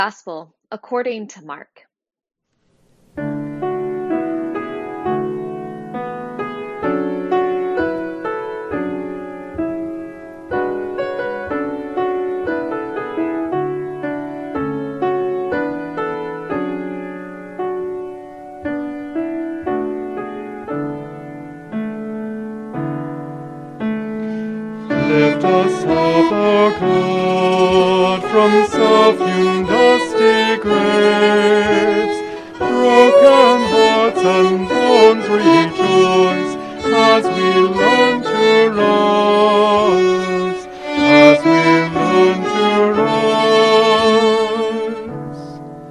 Gospel according to Mark. Lift us up, O God, from self-hewn dusty graves. Broken hearts and bones rejoice as we learn to rise, as we learn to rise.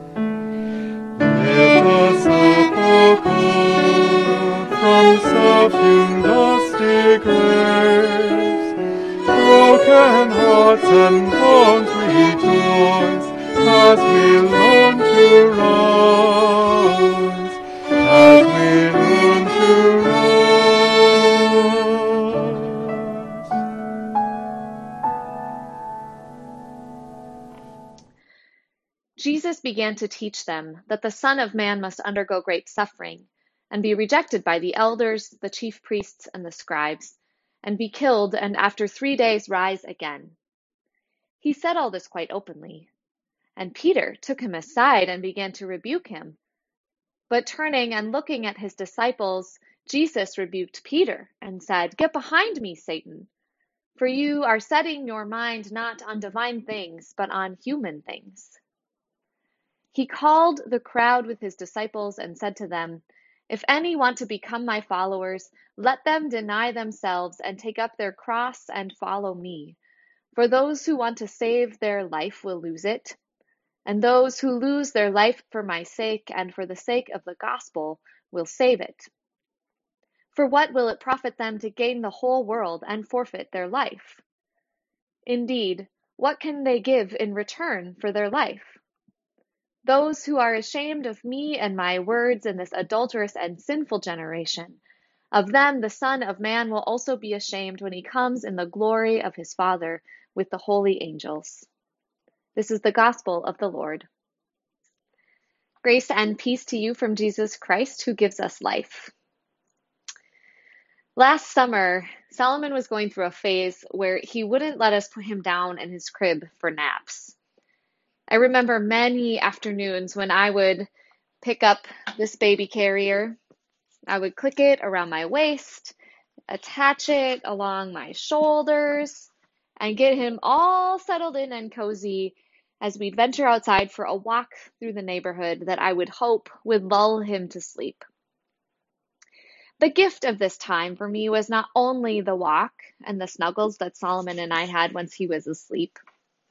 Lift us up, O God, from self-hewn dusty graves. Broken hearts and bones rejoice as we learn to rise, as we learn to rise. Jesus began to teach them that the Son of Man must undergo great suffering and be rejected by the elders, the chief priests, and the scribes, and be killed, and after 3 days rise again. He said all this quite openly, and Peter took him aside and began to rebuke him. But turning and looking at his disciples, Jesus rebuked Peter and said, "Get behind me, Satan, for you are setting your mind not on divine things, but on human things." He called the crowd with his disciples and said to them, "If any want to become my followers, let them deny themselves and take up their cross and follow me. For those who want to save their life will lose it, and those who lose their life for my sake and for the sake of the gospel will save it. For what will it profit them to gain the whole world and forfeit their life? Indeed, what can they give in return for their life? Those who are ashamed of me and my words in this adulterous and sinful generation, of them the Son of Man will also be ashamed when he comes in the glory of his Father with the holy angels." This is the gospel of the Lord. Grace and peace to you from Jesus Christ, who gives us life. Last summer, Solomon was going through a phase where he wouldn't let us put him down in his crib for naps. I remember many afternoons when I would pick up this baby carrier. I would click it around my waist, attach it along my shoulders, and get him all settled in and cozy as we'd venture outside for a walk through the neighborhood that I would hope would lull him to sleep. The gift of this time for me was not only the walk and the snuggles that Solomon and I had once he was asleep,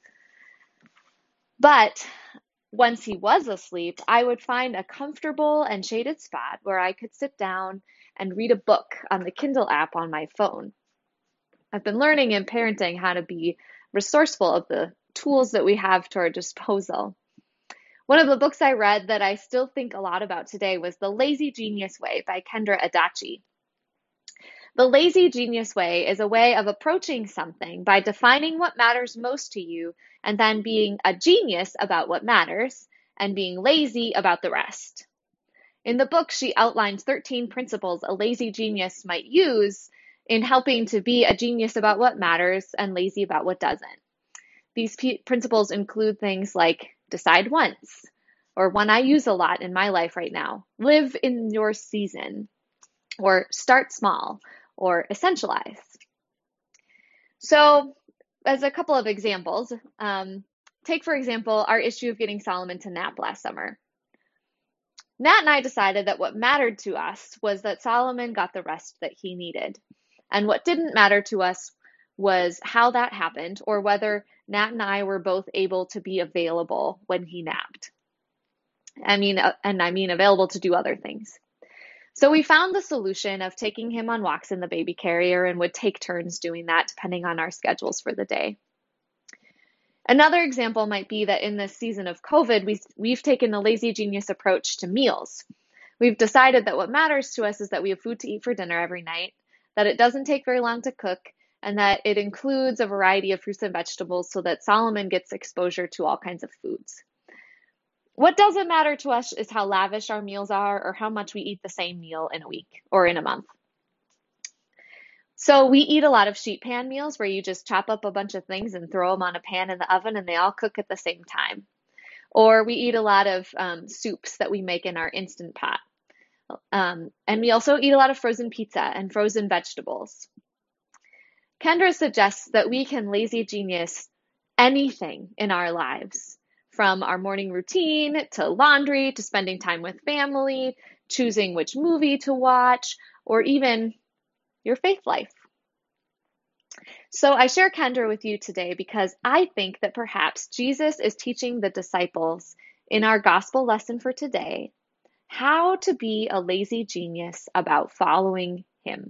but once he was asleep, I would find a comfortable and shaded spot where I could sit down and read a book on the Kindle app on my phone. I've been learning in parenting how to be resourceful of the tools that we have to our disposal. One of the books I read that I still think a lot about today was The Lazy Genius Way by Kendra Adachi. The lazy genius way is a way of approaching something by defining what matters most to you and then being a genius about what matters and being lazy about the rest. In the book, she outlines 13 principles a lazy genius might use in helping to be a genius about what matters and lazy about what doesn't. These principles include things like decide once, or one I use a lot in my life right now, live in your season, or start small, or essentialize. So, as a couple of examples, take, for example, our issue of getting Solomon to nap last summer. Nat and I decided that what mattered to us was that Solomon got the rest that he needed. And what didn't matter to us was how that happened or whether Nat and I were both able to be available when he napped. I mean available to do other things. So we found the solution of taking him on walks in the baby carrier and would take turns doing that depending on our schedules for the day. Another example might be that in this season of COVID, we've taken a lazy genius approach to meals. We've decided that what matters to us is that we have food to eat for dinner every night, that it doesn't take very long to cook, and that it includes a variety of fruits and vegetables so that Solomon gets exposure to all kinds of foods. What doesn't matter to us is how lavish our meals are or how much we eat the same meal in a week or in a month. So we eat a lot of sheet pan meals where you just chop up a bunch of things and throw them on a pan in the oven and they all cook at the same time. Or we eat a lot of soups that we make in our Instant Pot. And we also eat a lot of frozen pizza and frozen vegetables. Kendra suggests that we can lazy genius anything in our lives, from our morning routine to laundry to spending time with family, choosing which movie to watch, or even your faith life. So I share Kendra with you today because I think that perhaps Jesus is teaching the disciples in our gospel lesson for today how to be a lazy genius about following him.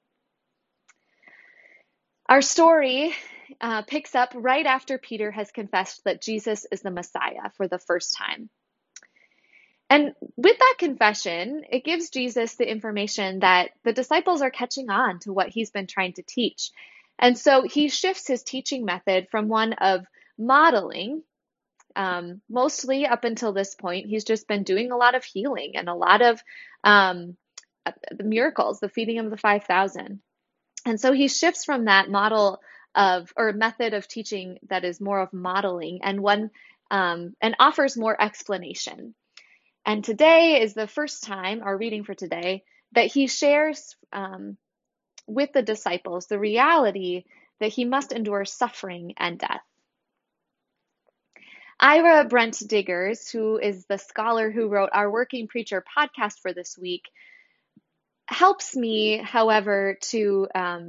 Our story picks up right after Peter has confessed that Jesus is the Messiah for the first time. And with that confession, it gives Jesus the information that the disciples are catching on to what he's been trying to teach. And so he shifts his teaching method from one of modeling. Mostly up until this point, he's just been doing a lot of healing and a lot of the miracles, the feeding of the 5,000. And so he shifts from that model of, or method of teaching that is more of modeling and offers more explanation. And today is the first time, our reading for today, that he shares with the disciples the reality that he must endure suffering and death. Ira Brent Diggers, who is the scholar who wrote our Working Preacher podcast for this week, helps me, however, to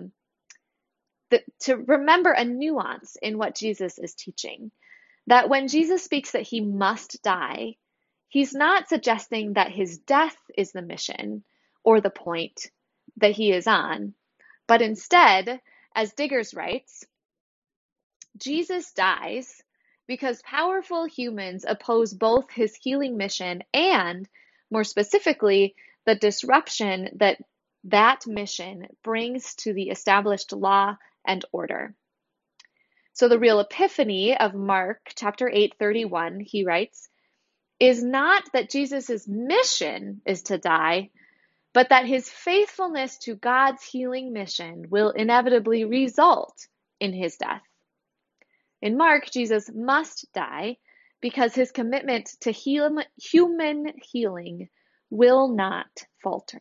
remember a nuance in what Jesus is teaching. That when Jesus speaks that he must die, he's not suggesting that his death is the mission or the point that he is on, but instead, as Diggers writes, Jesus dies because powerful humans oppose both his healing mission and, more specifically, the disruption that mission brings to the established law and order. So the real epiphany of Mark chapter 8:31, he writes, is not that Jesus' mission is to die, but that his faithfulness to God's healing mission will inevitably result in his death. In Mark, Jesus must die because his commitment to human healing will not falter.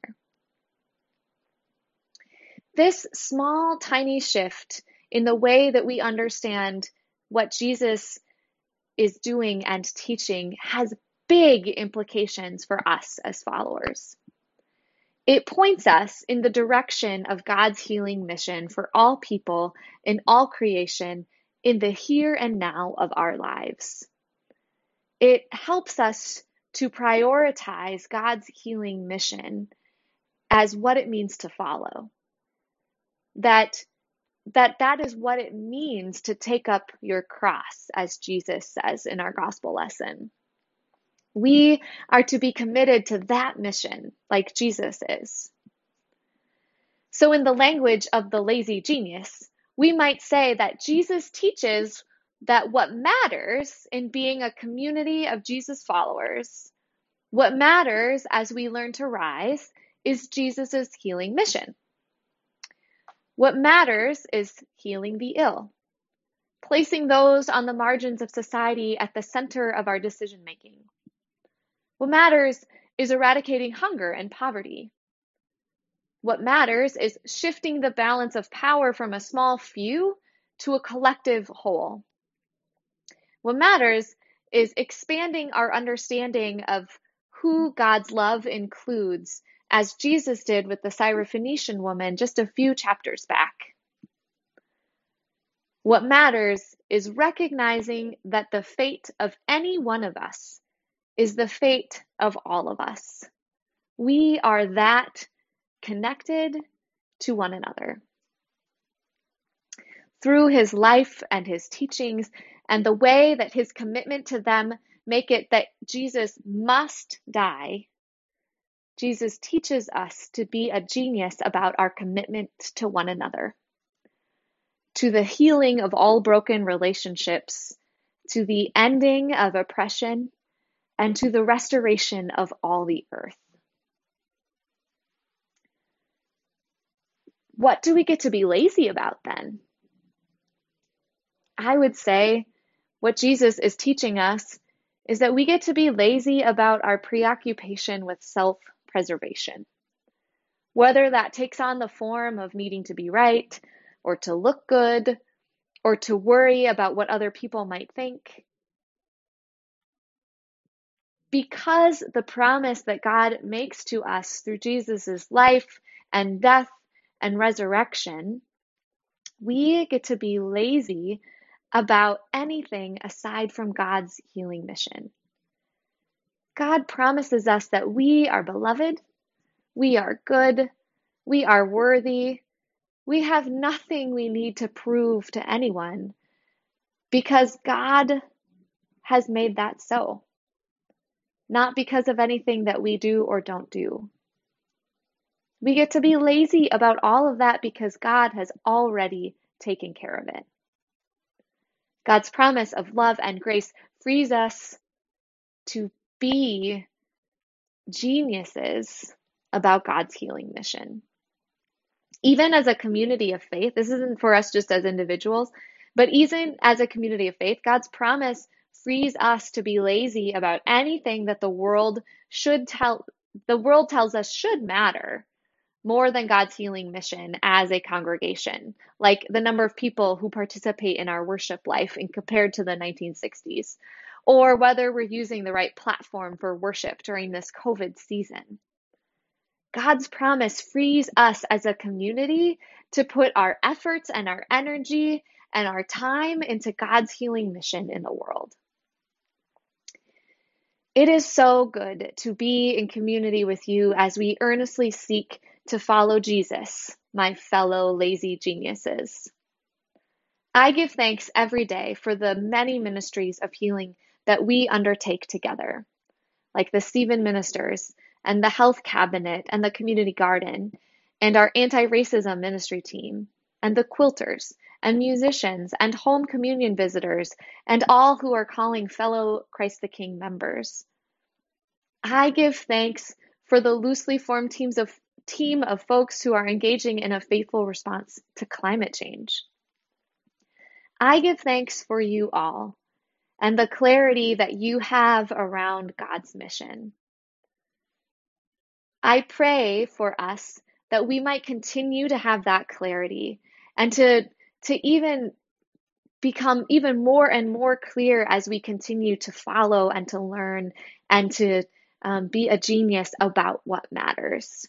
This small, tiny shift in the way that we understand what Jesus is doing and teaching has big implications for us as followers. It points us in the direction of God's healing mission for all people in all creation in the here and now of our lives. It helps us to prioritize God's healing mission as what it means to follow. That is what it means to take up your cross, as Jesus says in our gospel lesson. We are to be committed to that mission like Jesus is. So in the language of the lazy genius, we might say that Jesus teaches that what matters in being a community of Jesus followers, what matters as we learn to rise, is Jesus' healing mission. What matters is healing the ill, placing those on the margins of society at the center of our decision making. What matters is eradicating hunger and poverty. What matters is shifting the balance of power from a small few to a collective whole. What matters is expanding our understanding of who God's love includes, as Jesus did with the Syrophoenician woman just a few chapters back. What matters is recognizing that the fate of any one of us is the fate of all of us. We are that connected to one another. Through his life and his teachings and the way that his commitment to them make it that Jesus must die, Jesus teaches us to be a genius about our commitment to one another, to the healing of all broken relationships, to the ending of oppression, and to the restoration of all the earth. What do we get to be lazy about then? I would say what Jesus is teaching us is that we get to be lazy about our preoccupation with self-preservation. Whether that takes on the form of needing to be right, or to look good, or to worry about what other people might think. Because the promise that God makes to us through Jesus' life and death and resurrection, we get to be lazy about anything aside from God's healing mission. God promises us that we are beloved, we are good, we are worthy, we have nothing we need to prove to anyone because God has made that so, not because of anything that we do or don't do. We get to be lazy about all of that because God has already taken care of it. God's promise of love and grace frees us to be geniuses about God's healing mission. Even as a community of faith, this isn't for us just as individuals, but even as a community of faith, God's promise frees us to be lazy about anything that the world tells us should matter more than God's healing mission as a congregation, like the number of people who participate in our worship life in compared to the 1960s, or whether we're using the right platform for worship during this COVID season. God's promise frees us as a community to put our efforts and our energy and our time into God's healing mission in the world. It is so good to be in community with you as we earnestly seek to follow Jesus, my fellow lazy geniuses. I give thanks every day for the many ministries of healing that we undertake together, like the Stephen Ministers and the Health Cabinet and the Community Garden and our anti-racism ministry team and the quilters and musicians and home communion visitors and all who are calling fellow Christ the King members. I give thanks for the loosely formed team of folks who are engaging in a faithful response to climate change. I give thanks for you all and the clarity that you have around God's mission. I pray for us that we might continue to have that clarity and to even become even more and more clear as we continue to follow and to learn and to be a genius about what matters.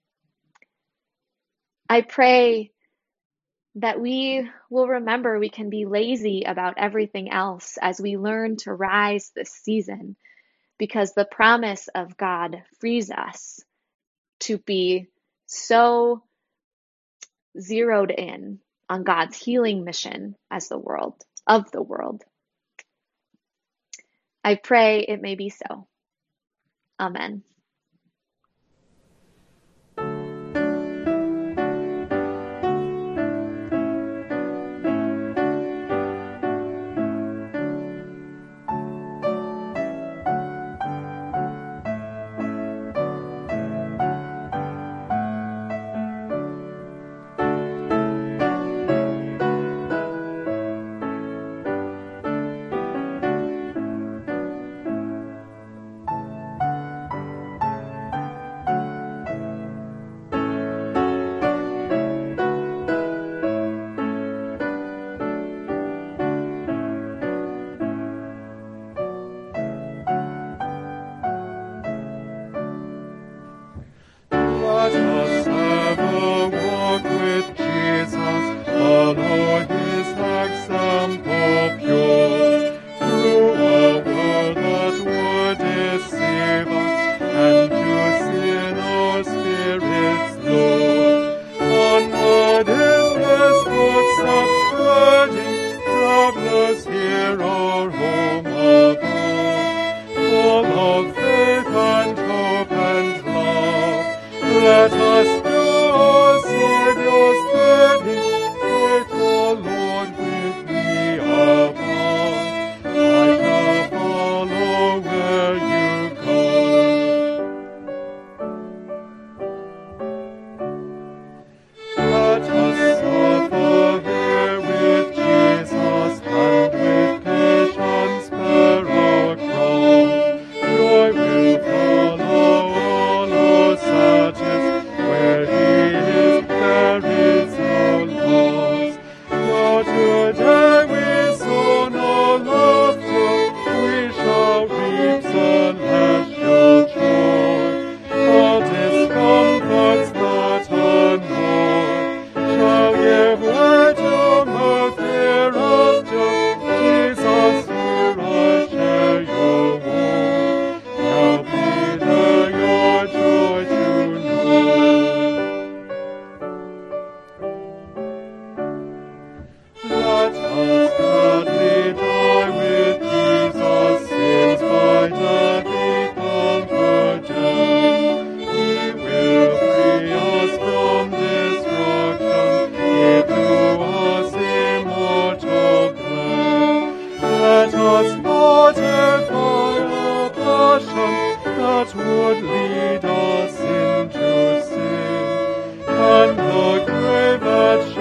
I pray that we will remember we can be lazy about everything else as we learn to rise this season, because the promise of God frees us to be so zeroed in on God's healing mission of the world. I pray it may be so. Amen. Let us ever walk with Jesus, follow his example pure, through a world that would deceive us, and to sin our spirits lure. Onward in his footsteps treading, travelers here our home above, full of faith and hope and love. Let us do our Savior's bidding, faithful Lord with thee above. I shall follow where where you go. Let us suffer here with Jesus and with patience bear our cross. Joy will follow all our sadness. Where He is, there is no loss. For today we sow no laughter, we shall reap celestial joy. All discomforts that annoy shall give way to mirth hereafter. Jesus, here I share your woe. Now be there your joy to know. Let us gladly die with Jesus, sins by death He conquered death. He will free us from destruction, give to us immortal breath. Let us mortify our passion that would lead us into sin, and the grave that